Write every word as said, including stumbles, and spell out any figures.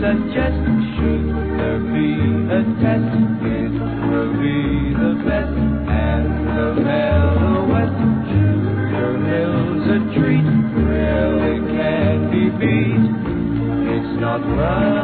suggest, should there be a test, it will be the best. And the Mellow West Junior Mill's a treat, really can't be beat. It's not right.